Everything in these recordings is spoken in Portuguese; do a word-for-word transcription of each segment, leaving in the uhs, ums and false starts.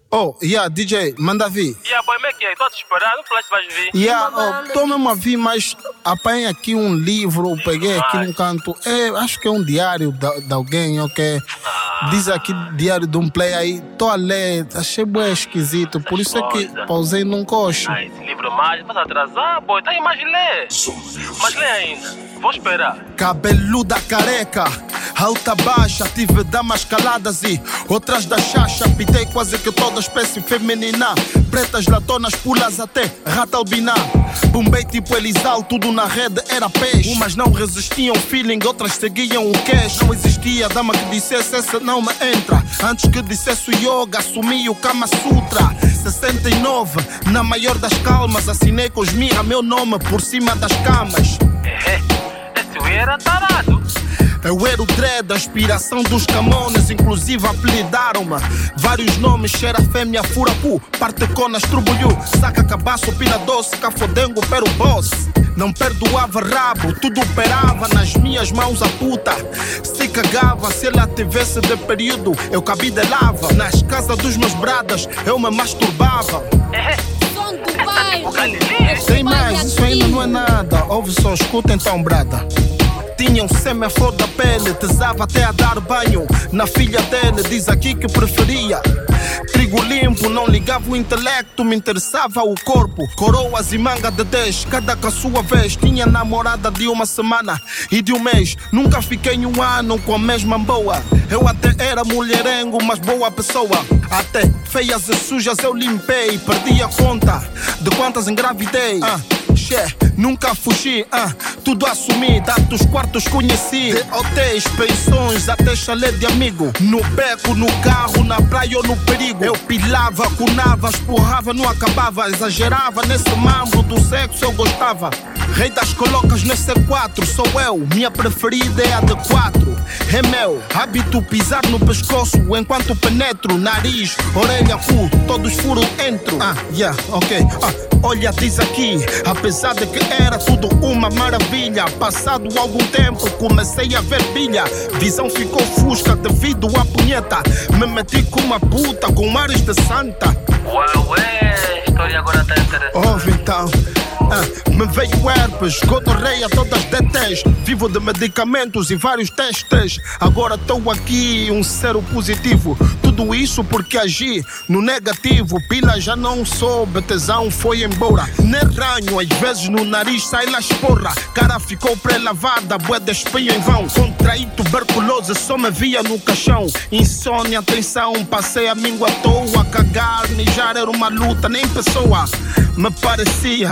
Oh, yeah, D J, manda vir. Yeah, boy, como é que é? Estou a te esperar, não falaste que vais vir? Yeah, oh, estou mesmo a vir, mas apanha aqui um livro, peguei aqui num canto. É, acho que é um diário de, de alguém, ok? Diz aqui diário de um play aí. Estou a ler, achei bem esquisito, por isso é que pausei num coxo. Ah, esse livro mais, vas atrasar, boy, tá aí, mais lê. Mas lê ainda, vou esperar. Cabeluda careca, alta baixa, tive damas caladas e outras da chacha. Pitei quase que toda espécie feminina, pretas, latonas, pulas até rata albiná. Bombei tipo Elisal, tudo na rede era peixe. Umas não resistiam feeling, outras seguiam o cash. Não existia dama que dissesse essa não me entra. Antes que dissesse o yoga, assumi o Kama Sutra. Sessenta e nove, na maior das calmas, assinei com os mirra meu nome por cima das camas. Esse Wii era tarado. Eu era o dread, a inspiração dos Camones, inclusive apelidaram-me vários nomes, cheira fêmea, furapu, parteconas, trubulhu, saca cabaço, pina doce, cafodengo, pero boss. Não perdoava rabo, tudo operava nas minhas mãos a puta. Se cagava, se ela tivesse de período, eu cabia de lava. Nas casas dos meus bradas, eu me masturbava. Som do bairro. Tem mais, isso ainda não é nada. Ouve só, escuta então, brada. Tinha um semi-flor da pele, tesava até a dar banho na filha dele, diz aqui que preferia trigo limpo, não ligava o intelecto, me interessava o corpo. Coroas e manga de dez, cada com a sua vez. Tinha namorada de uma semana e de um mês, nunca fiquei um ano com a mesma boa. Eu até era mulherengo, mas boa pessoa. Até feias e sujas eu limpei, perdi a conta de quantas engravidei. ah. Yeah, nunca fugi, uh, tudo assumi, tantos quartos conheci. De hotéis, pensões, até chalé de amigo. No beco, no carro, na praia ou no perigo. Eu pilava, cunava, esporrava, não acabava. Exagerava nesse mambo do sexo, eu gostava. Rei das colocas nesse quatro, sou eu, minha preferida é a de quatro. É meu hábito pisar no pescoço enquanto penetro. Nariz, orelha, cu, todos furo entro. Ah, yeah, ok, ah, olha, diz aqui, apesar de que era tudo uma maravilha, passado algum tempo comecei a ver pilha. Visão ficou fusca devido à punheta. Me meti com uma puta com ares de santa. Uau, é, a história agora tá interessante. Ouve então. Ah, me veio herpes, gonorreia, todas D T's. Vivo de medicamentos e vários testes. Agora estou aqui, um sero positivo. Tudo isso porque agi no negativo. Pila já não soube, tesão foi embora. Nem ranho, às vezes no nariz sai lá esporra. Cara ficou pré-lavada, bué de espinho em vão. Contraí tuberculose, só me via no caixão. Insônia, tensão, passei a míngua à toa. Cagar, mijar era uma luta, nem pessoa me parecia.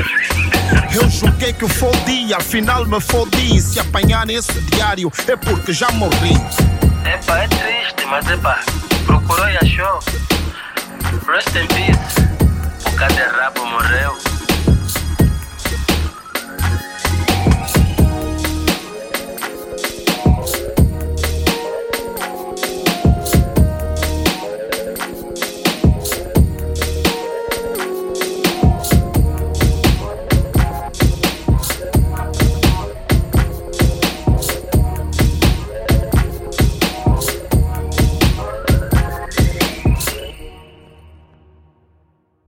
Eu julguei que eu fodia, afinal me fodi. Se apanhar esse diário é porque já morri. Epa, é triste, mas epa, procurou e achou. Rest in peace, o Caderrabo morreu.